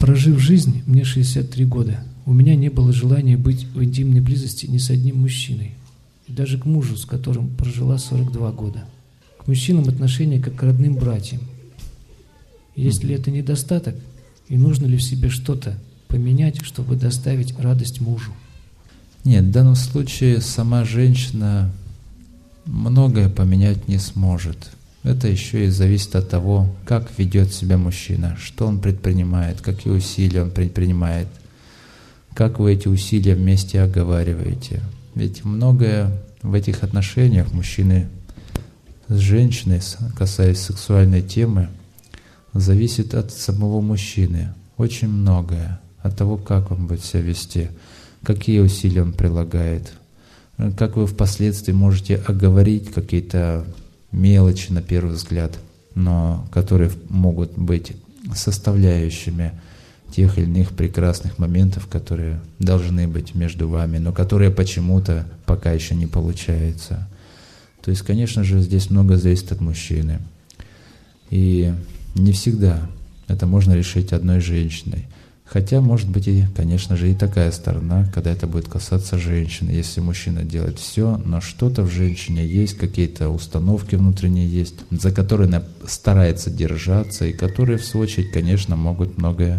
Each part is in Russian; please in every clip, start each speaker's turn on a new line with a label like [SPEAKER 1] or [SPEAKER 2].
[SPEAKER 1] Прожив жизнь, мне 63 года, у меня не было желания быть в интимной близости ни с одним мужчиной, и даже к мужу, с которым прожила 42 года. К мужчинам отношение как к родным братьям. Есть ли это недостаток, и нужно ли в себе что-то поменять, чтобы доставить радость мужу?
[SPEAKER 2] Нет, в данном случае сама женщина многое поменять не сможет. Это еще и зависит от того, как ведет себя мужчина, что он предпринимает, какие усилия он предпринимает, как вы эти усилия вместе оговариваете. Ведь многое в этих отношениях мужчины с женщиной, касаясь сексуальной темы, зависит от самого мужчины. Очень многое. От того, как он будет себя вести, какие усилия он прилагает, как вы впоследствии можете оговорить какие-то мелочи на первый взгляд, но которые могут быть составляющими тех или иных прекрасных моментов, которые должны быть между вами, но которые почему-то пока еще не получаются. То есть, конечно же, здесь много зависит от мужчины. И не всегда это можно решить одной женщиной. Хотя, может быть, и, конечно же, и такая сторона, когда это будет касаться женщины. Если мужчина делает все, но что-то в женщине есть, какие-то установки внутренние есть, за которые она старается держаться, и которые, в свою очередь, конечно, могут многое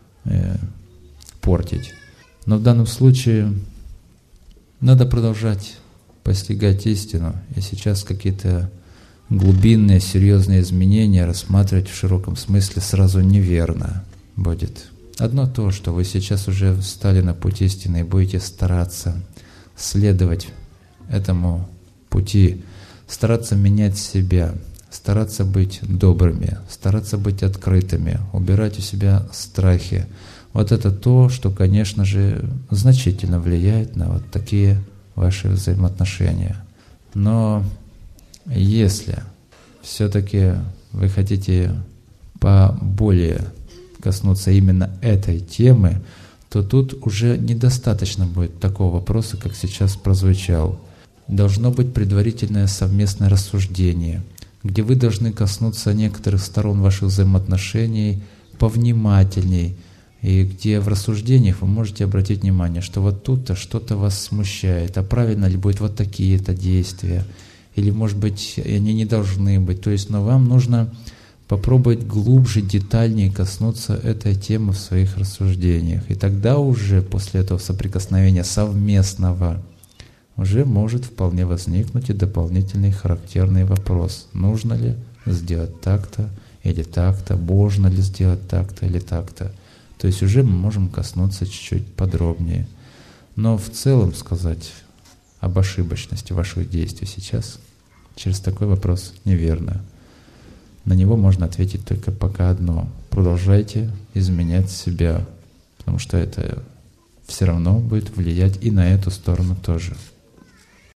[SPEAKER 2] портить. Но в данном случае надо продолжать постигать истину, и сейчас какие-то глубинные, серьезные изменения рассматривать в широком смысле сразу неверно будет. Одно то, что вы сейчас уже встали на путь истины и будете стараться следовать этому пути, стараться менять себя, стараться быть добрыми, стараться быть открытыми, убирать у себя страхи. Вот это то, что, конечно же, значительно влияет на вот такие ваши взаимоотношения. Но если все-таки вы хотите поболее коснуться именно этой темы, то тут уже недостаточно будет такого вопроса, как сейчас прозвучал. Должно быть предварительное совместное рассуждение, где вы должны коснуться некоторых сторон ваших взаимоотношений повнимательней, и где в рассуждениях вы можете обратить внимание, что вот тут-то что-то вас смущает, а правильно ли будут вот такие-то действия, или, может быть, они не должны быть. То есть, но вам нужно попробовать глубже, детальнее коснуться этой темы в своих рассуждениях. И тогда уже после этого соприкосновения совместного уже может вполне возникнуть и дополнительный характерный вопрос. Нужно ли сделать так-то или так-то, можно ли сделать так-то или так-то. То есть уже мы можем коснуться чуть-чуть подробнее. Но в целом сказать об ошибочности ваших действий сейчас через такой вопрос неверно. На него можно ответить только пока одно. Продолжайте изменять себя, потому что это все равно будет влиять и на эту сторону тоже.